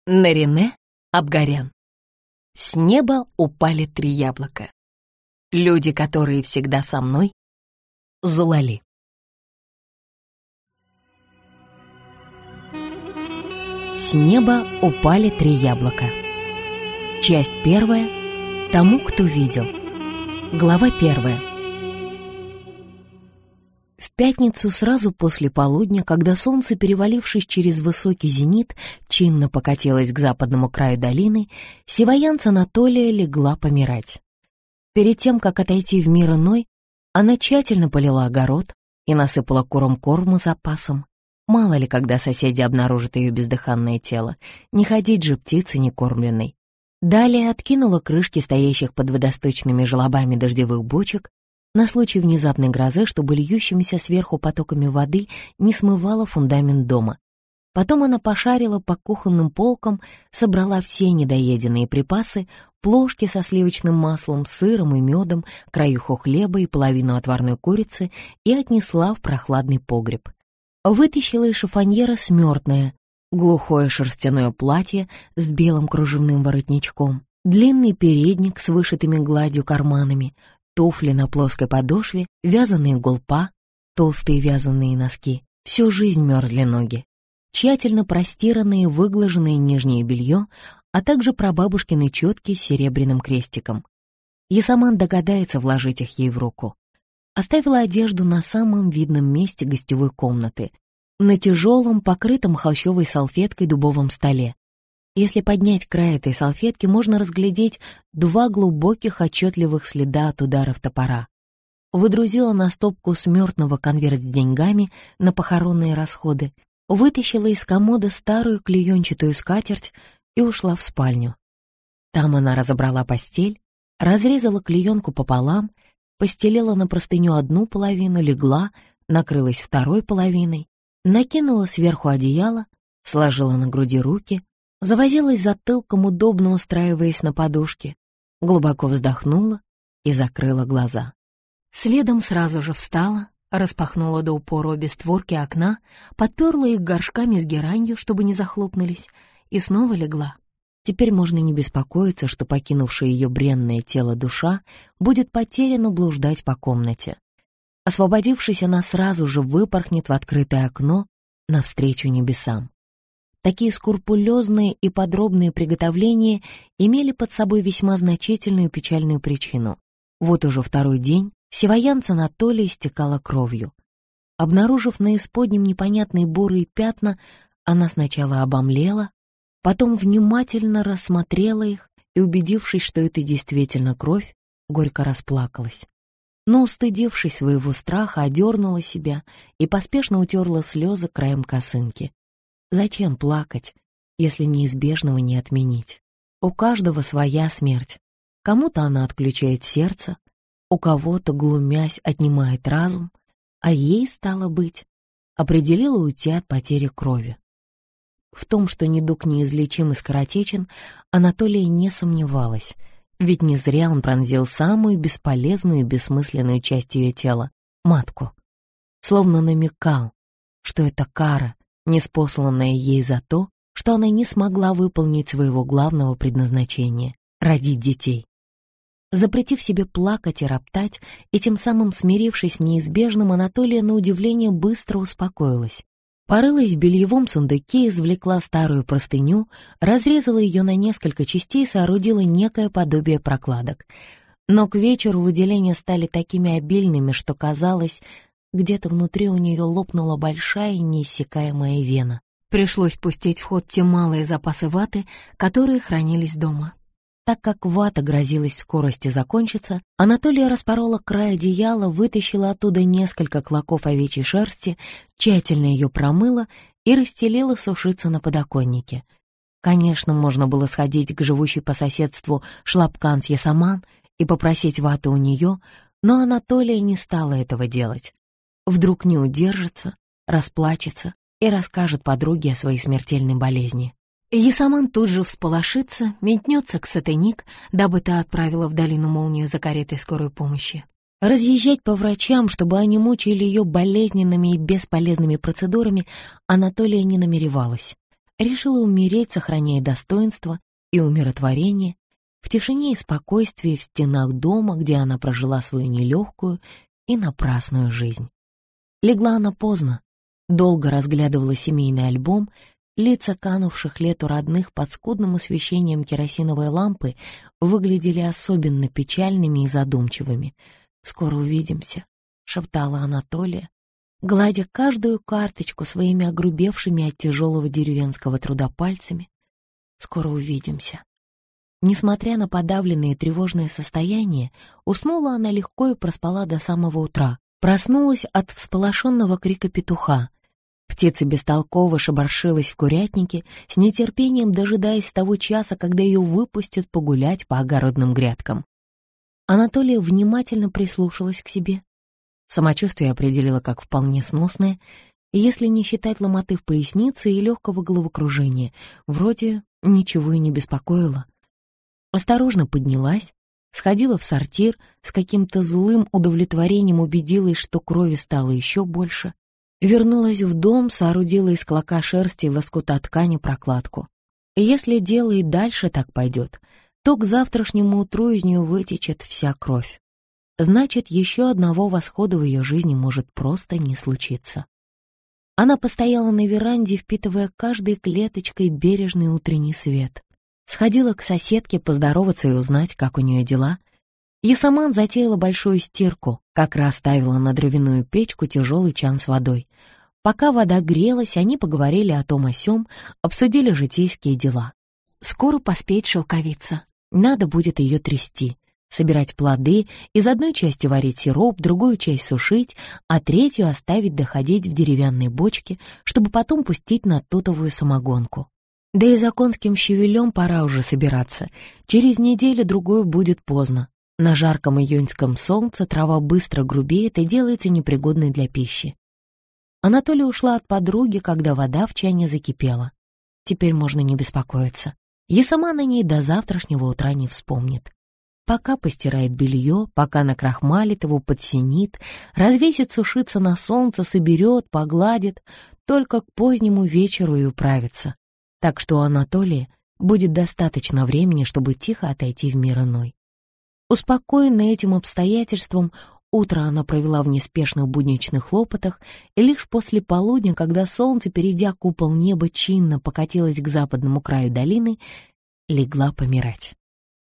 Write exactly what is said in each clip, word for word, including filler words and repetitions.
Нарине Абгарян. С неба упали три яблока. Люди, которые всегда со мной. Зулали. С неба упали три яблока. Часть первая. Тому, кто видел. Глава первая. В пятницу сразу после полудня, когда солнце, перевалившись через высокий зенит, чинно покатилось к западному краю долины, сивоянца Анатолия легла помирать. Перед тем, как отойти в мир иной, она тщательно полила огород и насыпала курам корму запасом. Мало ли, когда соседи обнаружат ее бездыханное тело, не ходить же птице некормленной. Далее откинула крышки стоящих под водосточными желобами дождевых бочек на случай внезапной грозы, чтобы льющимися сверху потоками воды не смывало фундамент дома. Потом она пошарила по кухонным полкам, собрала все недоеденные припасы, плошки со сливочным маслом, сыром и медом, краюху хлеба и половину отварной курицы и отнесла в прохладный погреб. Вытащила из шифоньера смёртное, глухое шерстяное платье с белым кружевным воротничком, длинный передник с вышитыми гладью карманами, туфли на плоской подошве, вязаные голпа, толстые вязаные носки. Всю жизнь мерзли ноги. Тщательно простиранное и выглаженное нижнее белье, а также прабабушкины четки с серебряным крестиком. Ясаман догадается вложить их ей в руку. Оставила одежду на самом видном месте гостевой комнаты, на тяжелом, покрытом холщовой салфеткой дубовом столе. Если поднять край этой салфетки, можно разглядеть два глубоких отчетливых следа от ударов топора. Выдрузила на стопку смертного конверт с деньгами на похоронные расходы, вытащила из комода старую клеенчатую скатерть и ушла в спальню. Там она разобрала постель, разрезала клеенку пополам, постелила на простыню одну половину, легла, накрылась второй половиной, накинула сверху одеяло, сложила на груди руки, завозилась затылком, удобно устраиваясь на подушке, глубоко вздохнула и закрыла глаза. Следом сразу же встала, распахнула до упора обе створки окна, подперла их горшками с геранью, чтобы не захлопнулись, и снова легла. Теперь можно не беспокоиться, что покинувшая ее бренное тело душа будет потеряно блуждать по комнате. Освободившись, она сразу же выпорхнет в открытое окно навстречу небесам. Такие скрупулезные и подробные приготовления имели под собой весьма значительную печальную причину. Вот уже второй день сивоянца Анатолия истекала кровью. Обнаружив на исподнем непонятные бурые пятна, она сначала обомлела, потом внимательно рассмотрела их и, убедившись, что это действительно кровь, горько расплакалась. Но, устыдившись своего страха, одернула себя и поспешно утерла слезы краем косынки. Зачем плакать, если неизбежного не отменить? У каждого своя смерть. Кому-то она отключает сердце, у кого-то, глумясь, отнимает разум, а ей, стало быть, определила уйти от потери крови. В том, что недуг неизлечим и скоротечен, Анатолия не сомневалась, ведь не зря он пронзил самую бесполезную и бессмысленную часть ее тела — матку. Словно намекал, что это кара, ниспосланная ей за то, что она не смогла выполнить своего главного предназначения — родить детей. Запретив себе плакать и роптать, и тем самым смирившись с неизбежным, Анатолия, на удивление, быстро успокоилась. Порылась в бельевом сундуке, извлекла старую простыню, разрезала ее на несколько частей и соорудила некое подобие прокладок. Но к вечеру выделения стали такими обильными, что казалось, где-то внутри у нее лопнула большая неиссякаемая вена. Пришлось пустить в ход те малые запасы ваты, которые хранились дома. Так как вата грозилась в скорости закончиться, Анатолия распорола край одеяла, вытащила оттуда несколько клоков овечьей шерсти, тщательно ее промыла и расстелила сушиться на подоконнике. Конечно, можно было сходить к живущей по соседству Шлапкан с Ясаман и попросить ваты у нее, но Анатолия не стала этого делать. Вдруг не удержится, расплачется и расскажет подруге о своей смертельной болезни. Ясаман тут же всполошится, метнется к Сатеник, дабы та отправила в долину молнию за каретой скорой помощи. Разъезжать по врачам, чтобы они мучили ее болезненными и бесполезными процедурами, Анатолия не намеревалась. решила умереть, сохраняя достоинство и умиротворение, в тишине и спокойствии в стенах дома, где она прожила свою нелегкую и напрасную жизнь. Легла она поздно, долго разглядывала семейный альбом, лица канувших лет у родных под скудным освещением керосиновой лампы выглядели особенно печальными и задумчивыми. «Скоро увидимся», — шептала Анатолия, гладя каждую карточку своими огрубевшими от тяжелого деревенского труда пальцами. «Скоро увидимся». Несмотря на подавленное и тревожное состояние, уснула она легко и проспала до самого утра. Проснулась от всполошенного крика петуха. Птица бестолково шебаршилась в курятнике, с нетерпением дожидаясь того часа, когда ее выпустят погулять по огородным грядкам. Анатолия внимательно прислушалась к себе. Самочувствие определила как вполне сносное, если не считать ломоты в пояснице и легкого головокружения. Вроде ничего и не беспокоило. Осторожно поднялась, сходила в сортир, с каким-то злым удовлетворением убедилась, что крови стало еще больше. Вернулась в дом, соорудила из клока шерсти и лоскута ткани прокладку. И если дело и дальше так пойдет, то к завтрашнему утру из нее вытечет вся кровь. Значит, еще одного восхода в ее жизни может просто не случиться. Она постояла на веранде, впитывая каждой клеточкой бережный утренний свет. Сходила к соседке поздороваться и узнать, как у нее дела. Ясаман затеяла большую стирку, как раз ставила на дровяную печку тяжелый чан с водой. Пока вода грелась, они поговорили о том о сём, обсудили житейские дела. Скоро поспеет шелковица. Надо будет ее трясти, собирать плоды, из одной части варить сироп, другую часть сушить, а третью оставить доходить в деревянной бочке, чтобы потом пустить на тутовую самогонку. Да и за конским щавелем пора уже собираться. Через неделю-другую будет поздно. На жарком июньском солнце трава быстро грубеет и делается непригодной для пищи. Анатолия ушла от подруги, когда вода в чане закипела. Теперь можно не беспокоиться. И сама на ней до завтрашнего утра не вспомнит. Пока постирает белье, пока накрахмалит его, подсинит, развесит сушиться на солнце, соберет, погладит, только к позднему вечеру и управится. Так что у Анатолия будет достаточно времени, чтобы тихо отойти в мир иной. Успокоенная этим обстоятельством, утро она провела в неспешных будничных хлопотах, и лишь после полудня, когда солнце, перейдя купол неба, чинно покатилось к западному краю долины, легла помирать.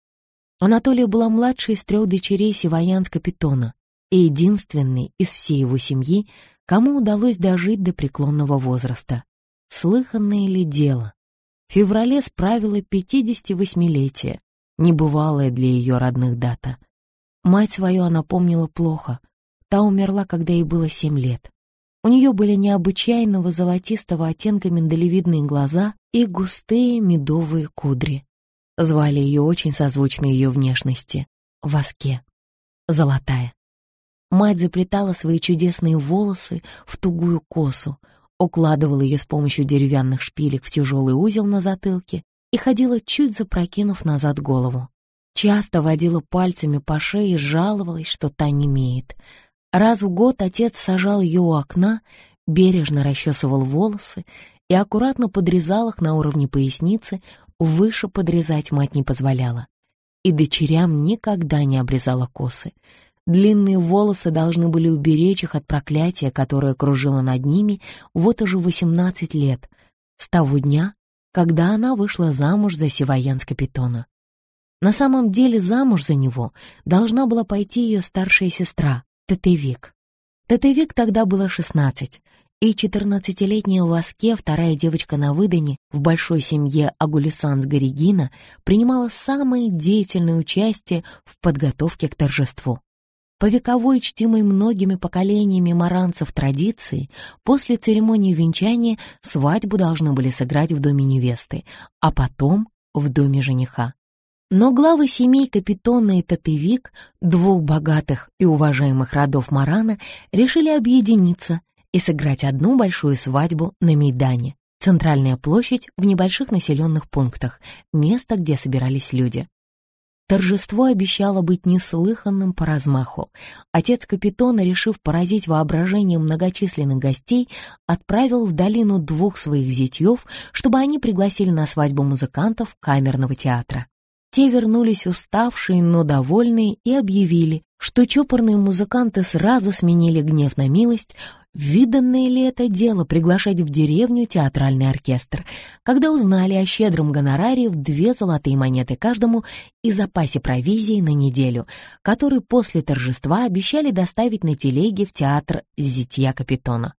Анатолия была младшей из трех дочерей Севоянска-Питона и единственной из всей его семьи, кому удалось дожить до преклонного возраста. Слыханное ли дело? В феврале справила пятидесятивосьмилетие, небывалая для ее родных дата. Мать свою она помнила плохо. Та умерла, когда ей было семь лет. У нее были необычайного золотистого оттенка миндалевидные глаза и густые медовые кудри. Звали ее очень созвучно ее внешности — Васке, золотая. Мать заплетала свои чудесные волосы в тугую косу, укладывала ее с помощью деревянных шпилек в тяжелый узел на затылке и ходила, чуть запрокинув назад голову. Часто водила пальцами по шее и жаловалась, что та немеет. Раз в год отец сажал ее у окна, бережно расчесывал волосы и аккуратно подрезал их на уровне поясницы, выше подрезать мать не позволяла. И дочерям никогда не обрезала косы. Длинные волосы должны были уберечь их от проклятия, которое кружило над ними вот уже восемнадцать лет, с того дня, когда она вышла замуж за Севоянска-Питона. На самом деле замуж за него должна была пойти ее старшая сестра, Тетевик. Тетевик тогда было шестнадцать, и четырнадцатилетняя Васке, вторая девочка на выдане в большой семье Агулисанс-Горегина, принимала самое деятельное участие в подготовке к торжеству. По вековой, чтимой многими поколениями маранцев традиции, после церемонии венчания свадьбу должны были сыграть в доме невесты, а потом в доме жениха. Но главы семей Капитона и Тетевик, двух богатых и уважаемых родов Марана, решили объединиться и сыграть одну большую свадьбу на Мейдане, центральная площадь в небольших населенных пунктах, место, где собирались люди. Торжество обещало быть неслыханным по размаху. Отец Капитона, решив поразить воображение многочисленных гостей, отправил в долину двух своих зятьев, чтобы они пригласили на свадьбу музыкантов камерного театра. Те вернулись уставшие, но довольные, и объявили, что чопорные музыканты сразу сменили гнев на милость. Виданное ли это дело приглашать в деревню театральный оркестр, когда узнали о щедром гонораре в две золотые монеты каждому и запасе провизии на неделю, который после торжества обещали доставить на телеге в театр зятья Капитона.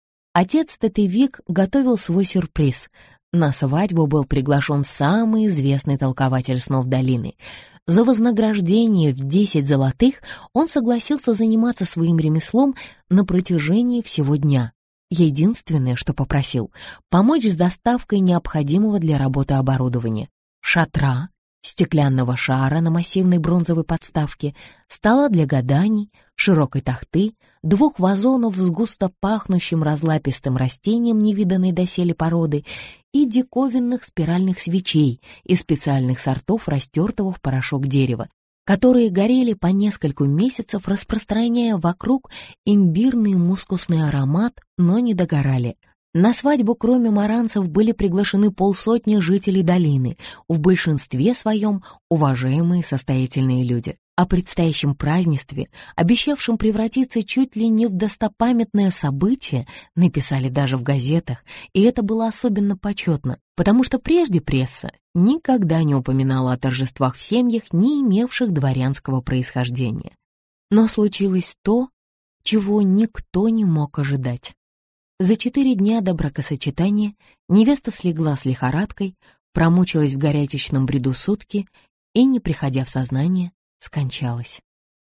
Отец Тетевик готовил свой сюрприз. На свадьбу был приглашен самый известный толкователь снов долины. За вознаграждение в десять золотых он согласился заниматься своим ремеслом на протяжении всего дня. Единственное, что попросил — помочь с доставкой необходимого для работы оборудования: шатра, стеклянного шара на массивной бронзовой подставке, стола для гаданий, широкой тахты, двух вазонов с густо пахнущим разлапистым растением невиданной доселе породы и диковинных спиральных свечей из специальных сортов растертого в порошок дерева, которые горели по нескольку месяцев, распространяя вокруг имбирный мускусный аромат, но не догорали. На свадьбу, кроме маранцев, были приглашены полсотни жителей долины, в большинстве своем уважаемые состоятельные люди. О предстоящем празднестве, обещавшем превратиться чуть ли не в достопамятное событие, написали даже в газетах, и это было особенно почетно, потому что прежде пресса никогда не упоминала о торжествах в семьях, не имевших дворянского происхождения. Но случилось то, чего никто не мог ожидать. За четыре дня до бракосочетания невеста слегла с лихорадкой, промучилась в горячечном бреду сутки и, не приходя в сознание, скончалась.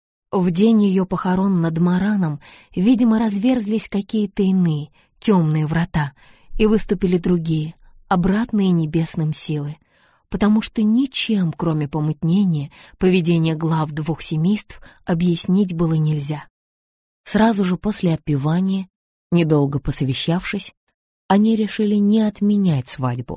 В день ее похорон над Мараном, видимо, разверзлись какие-то иные, темные врата, и выступили другие, обратные небесным силы, потому что ничем, кроме помутнения, поведения глав двух семейств объяснить было нельзя. Сразу же после отпевания, недолго посовещавшись, они решили не отменять свадьбу.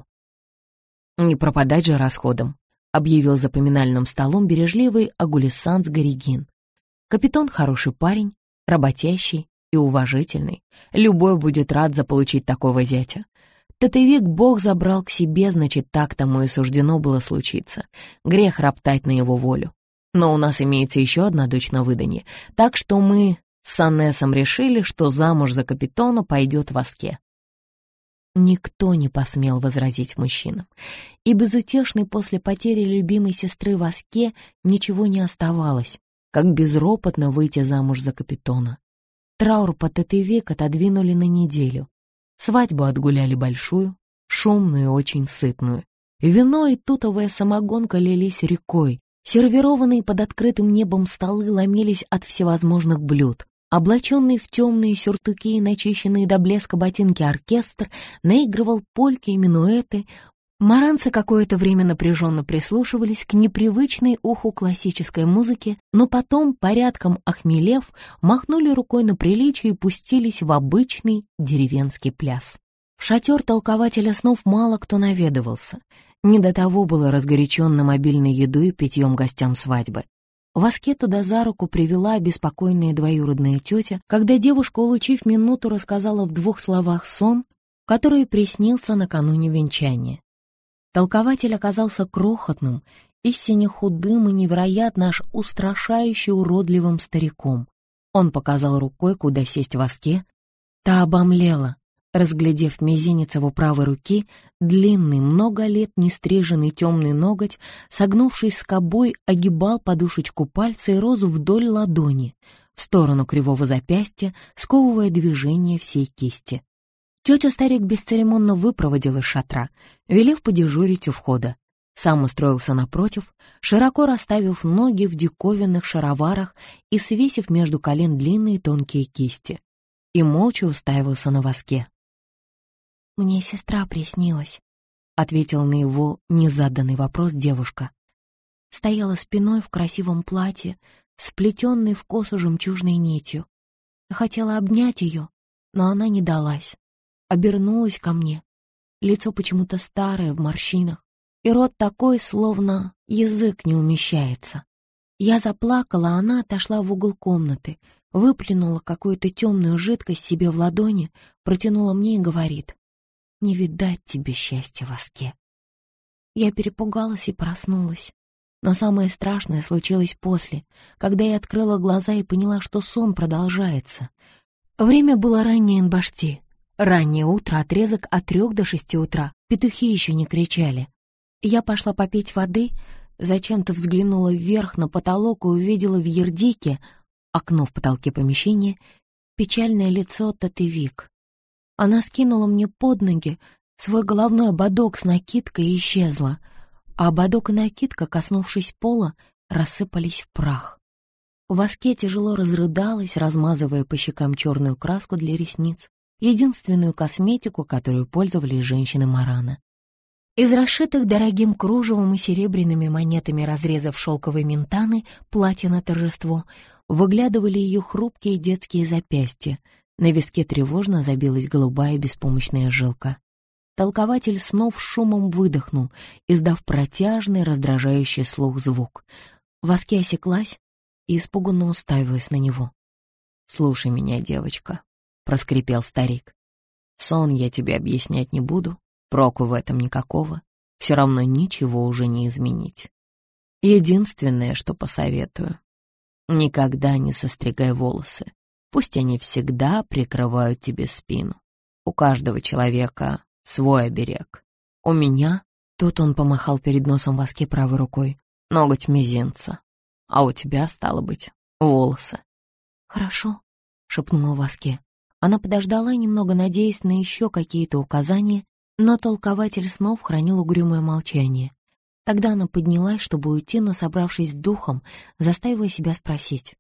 «Не пропадать же расходом», — объявил за поминальным столом бережливый Агулисанс Горигин. «Капитон хороший парень, работящий и уважительный. Любой будет рад заполучить такого зятя. Тетевик Бог забрал к себе, значит, так тому и суждено было случиться. Грех роптать на его волю. Но у нас имеется еще одна дочь на выданье, так что мы с Аннесом решили, что замуж за Капитона пойдет Васке». Никто не посмел возразить мужчинам, и безутешной после потери любимой сестры Васке ничего не оставалось, как безропотно выйти замуж за Капитона. Траур по Тетевик отодвинули на неделю. Свадьбу отгуляли большую, шумную и очень сытную. Вино и тутовая самогонка лились рекой, сервированные под открытым небом столы ломились от всевозможных блюд. Облаченный в темные сюртуки и начищенные до блеска ботинки оркестр наигрывал польки и минуэты. Маранцы какое-то время напряженно прислушивались к непривычной уху классической музыки, но потом, порядком охмелев, махнули рукой на приличие и пустились в обычный деревенский пляс. В шатер толкователя снов мало кто наведывался. Не до того было разгоряченно мобильной едой и питьем гостям свадьбы. Васке туда за руку привела обеспокоенная двоюродная тетя, когда девушка, улучив минуту, рассказала в двух словах сон, который приснился накануне венчания. Толкователь оказался крохотным, истинно худым и невероятно аж устрашающе уродливым стариком. Он показал рукой, куда сесть Васке. Та обомлела, разглядев мизинец его правой руки, длинный, много лет нестриженный темный ноготь, согнувшись скобой, огибал подушечку пальца и розу вдоль ладони, в сторону кривого запястья, сковывая движение всей кисти. Тетю старик бесцеремонно выпроводил из шатра, велев подежурить у входа. Сам устроился напротив, широко расставив ноги в диковинных шароварах и свесив между колен длинные тонкие кисти, и молча уставился на Васке. «Мне сестра приснилась», — ответил на его незаданный вопрос девушка. Стояла спиной в красивом платье, сплетенной в косу жемчужной нитью. Я хотела обнять ее, но она не далась. Обернулась ко мне. Лицо почему-то старое, в морщинах, и рот такой, словно язык не умещается. Я заплакала, а она отошла в угол комнаты, выплюнула какую-то темную жидкость себе в ладони, протянула мне и говорит: «Не видать тебе счастья, Воске». Я перепугалась и проснулась. Но самое страшное случилось после, когда я открыла глаза и поняла, что сон продолжается. Время было раннее Энбашти. Раннее утро, отрезок от трех до шести утра. Петухи еще не кричали. Я пошла попить воды, зачем-то взглянула вверх на потолок и увидела в ердике, окно в потолке помещения, печальное лицо Татевик. Она скинула мне под ноги свой головной ободок с накидкой и исчезла, а ободок и накидка, коснувшись пола, рассыпались в прах. Воске тяжело разрыдалась, размазывая по щекам черную краску для ресниц, единственную косметику, которую пользовались женщины Марана. Из расшитых дорогим кружевом и серебряными монетами разрезов шелковой ментаны платья на торжество выглядывали ее хрупкие детские запястья, на виске тревожно забилась голубая беспомощная жилка. Толкователь снов шумом выдохнул, издав протяжный, раздражающий слух звук. Воске осеклась и испуганно уставилась на него. «Слушай меня, девочка», — проскрипел старик. «Сон я тебе объяснять не буду, проку в этом никакого, все равно ничего уже не изменить. Единственное, что посоветую, никогда не состригай волосы, пусть они всегда прикрывают тебе спину. У каждого человека свой оберег. У меня, тут он помахал перед носом Воске правой рукой, ноготь мизинца, а у тебя, стало быть, волосы». «Хорошо», — шепнула Воске. Она подождала немного, надеясь на еще какие-то указания, но толкователь снов хранил угрюмое молчание. Тогда она поднялась, чтобы уйти, но, собравшись с духом, заставила себя спросить: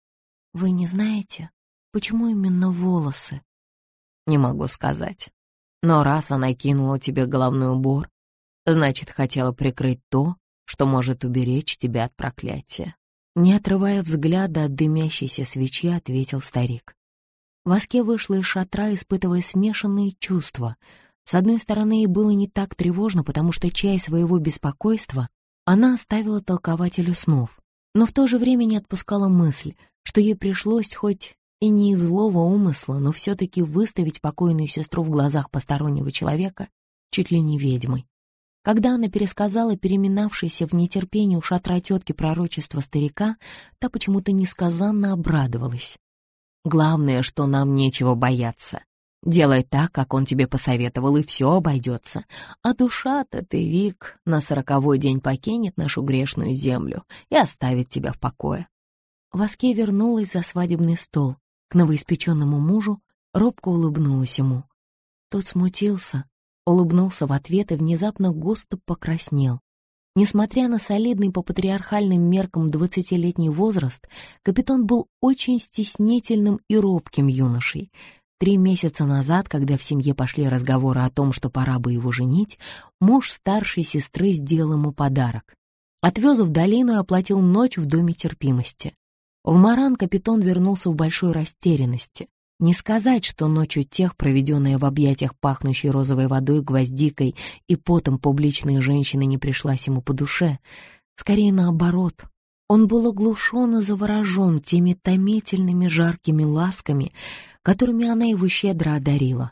«Вы не знаете, почему именно волосы?» «Не могу сказать. Но раз она кинула тебе головной убор, значит, хотела прикрыть то, что может уберечь тебя от проклятия». Не отрывая взгляда от дымящейся свечи, ответил старик. Воске вышла из шатра, испытывая смешанные чувства. С одной стороны, ей было не так тревожно, потому что часть своего беспокойства она оставила толкователю снов, но в то же время не отпускала мысль, что ей пришлось хоть и не из злого умысла, но все-таки выставить покойную сестру в глазах постороннего человека чуть ли не ведьмой. Когда она пересказала переминавшейся в нетерпении у шатра тетки пророчество старика, та почему-то несказанно обрадовалась. «Главное, что нам нечего бояться. Делай так, как он тебе посоветовал, и все обойдется. А душа-то ты, Вик, на сороковой день покинет нашу грешную землю и оставит тебя в покое». Воске вернулась за свадебный стол. К новоиспеченному мужу робко улыбнулась ему. Тот смутился, улыбнулся в ответ и внезапно густо покраснел. Несмотря на солидный по патриархальным меркам двадцатилетний возраст, капитан был очень стеснительным и робким юношей. Три месяца назад, когда в семье пошли разговоры о том, что пора бы его женить, муж старшей сестры сделал ему подарок. Отвез в долину и оплатил ночь в доме терпимости. В Маран капитан вернулся в большой растерянности. Не сказать, что ночью тех, проведенная в объятиях пахнущей розовой водой, гвоздикой и потом публичной женщины, не пришлась ему по душе. Скорее наоборот. Он был оглушен и заворожен теми томительными жаркими ласками, которыми она его щедро одарила.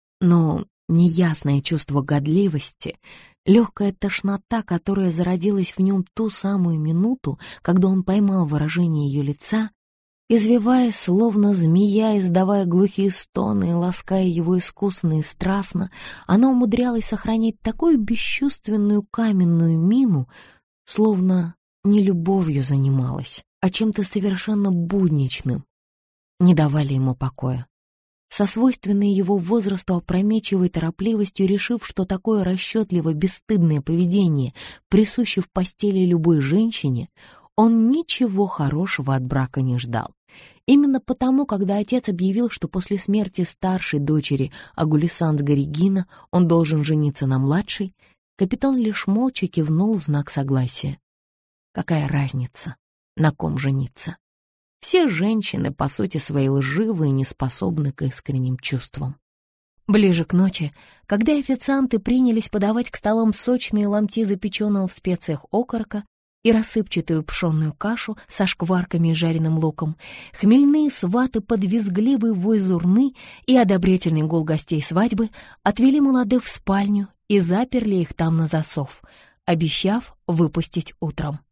Но неясное чувство годливости, легкая тошнота, которая зародилась в нем ту самую минуту, когда он поймал выражение ее лица, извиваясь, словно змея, издавая глухие стоны и лаская его искусно и страстно, она умудрялась сохранять такую бесчувственную каменную мину, словно не любовью занималась, а чем-то совершенно будничным. Не давали ему покоя. Со свойственной его возрасту опрометчивой торопливостью, решив, что такое расчетливо-бесстыдное поведение присуще в постели любой женщине, он ничего хорошего от брака не ждал. Именно потому, когда отец объявил, что после смерти старшей дочери Агулисанс-Гаригина он должен жениться на младшей, капитан лишь молча кивнул в знак согласия. Какая разница, на ком жениться? Все женщины, по сути своей, лживы и не способны к искренним чувствам. Ближе к ночи, когда официанты принялись подавать к столам сочные ломти запеченного в специях окорока и рассыпчатую пшенную кашу со шкварками и жареным луком, хмельные сваты под визгливый вой зурны и одобрительный гул гостей свадьбы отвели молодых в спальню и заперли их там на засов, обещав выпустить утром.